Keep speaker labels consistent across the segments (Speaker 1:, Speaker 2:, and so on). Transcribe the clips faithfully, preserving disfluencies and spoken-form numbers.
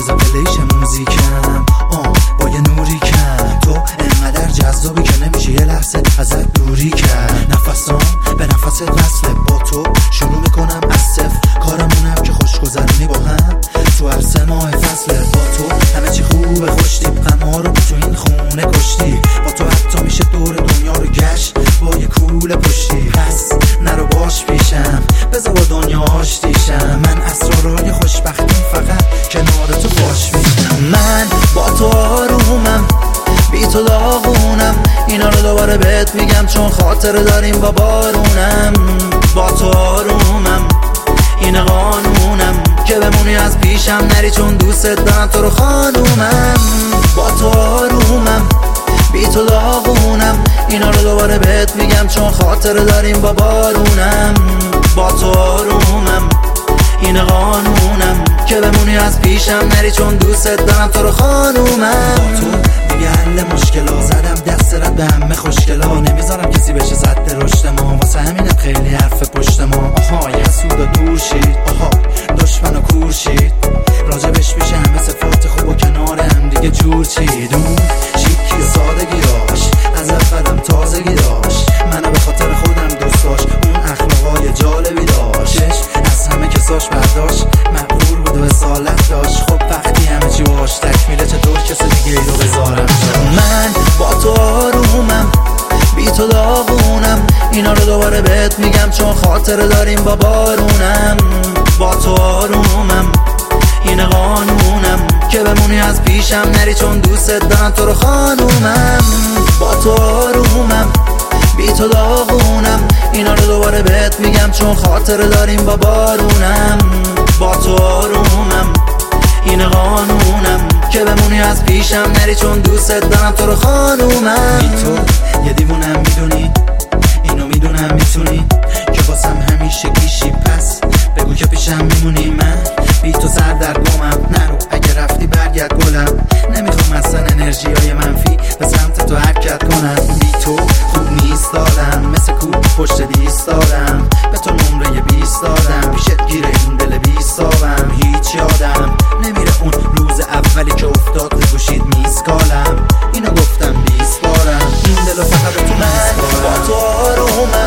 Speaker 1: بذار پلیش موزیکم آه با یه نوری کم. تو انقدر جذابی که نمیشه یه لحظه ازت دوری کرد. نفسام به نفست وصله، با تو شروع میکنم از صفر. کارمونم که خوش گذرونی با هم تو هر سه ماه فصله. با تو همه چی خوبه خوشتی، غم‌ها رو تو این خونه کشتی. با تو حتی میشه دور دنیا رو گشت با یه کوله پشتی. پس نرو باش پیشم، بذار با دنیا آشتیشم. من اسرارای خوشبختی فقط کنار تو باش میشم. من با تو آرومم، بی تو داغونم. اینا رو دوباره بهت میگم چون خاطره داریم با بارونم. با تو آرومم، این قانونم که بمونی از پیشم نری چون دوست دارم تو رو خانومم. با تو آرومم، بی تو داغونم. اینا رو دوباره بهت میگم چون خاطره داریم با بارونم. با تو آرومم، این قانونم که بمونی از پیشم نری چون دوست دارم تو رو خانومم. با تو دیگه حل مشکلا، زدم دست رد به همه خوشگلا. نمیذارم کسی بشه زد رشد ما، واسه همینم خیلی حرف پشت ما. آها یه حسود و دور شید، آها دشمن و کور شید. راجبش میشه همه صفات خوب و کنار هم دیگه جور چید. اون شیکی و سادگیاش از اولم تازگی داشت. منو به خاطر خودم دوست داشت، اون اخلاقای جالبی داشت. از همه کساش برداشت، مغرور بود و اصالت داشت. خب وقتی همه چی باش تکمیله چطور کسی دیگه ای رو بذارم جاش. من با تو آرومم، بی تو داغونم. اینا رو دوباره بهت میگم چون خاطره داریم با بارونم. با تو آرومم، این قانونم که بمونی از پیشم نری چون دوست دارم تو رو خانومم. با تو آرومم، بی تو داغونم. اینا رو دوباره بهت میگم چون خاطره داریم با بارونم. با تو آرومم، این قانونم که بمونی از پیشم نری چون دوست دارم تو رو خانومم. بی تو یه دیوونم میدونی، اینو میدونم میتونی که واسم همیشه گیشی. پس بگو که پیشم میمونی. من بی تو سر در گمم، نرو اگه رفتی برگرد گلم. نمیخوام اصلا انرژی های منفی به سمت تو حرکت کنم. بی تو خوب نیست دادم، مثل کو پشت دیست دادم. به تو نمره بیست دادم، پیشت گیره این دل بیست دادم. هیچ یادم نمیره اون روز اولی که افتاد به گوشید میسکالم. اینو گفتم بیست بارم، این دلو فقط تو میسکالم. با تو آرومم،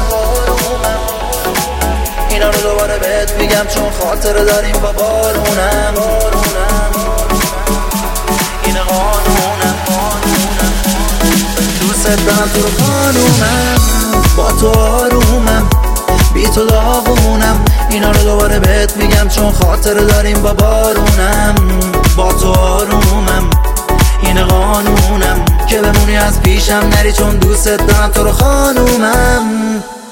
Speaker 1: اینا رو دوباره بهت میگم چون خاطره داریم با بارونم. این قانونم، دوست دارم تو رو خانومم. با تو آرومم، بی تو داغونم. اینا رو دوباره بهت میگم چون خاطره داریم با بارونم. با تو آرومم، این قانونم که بمونی از پیشم نری چون دوست دارم تو رو خانومم.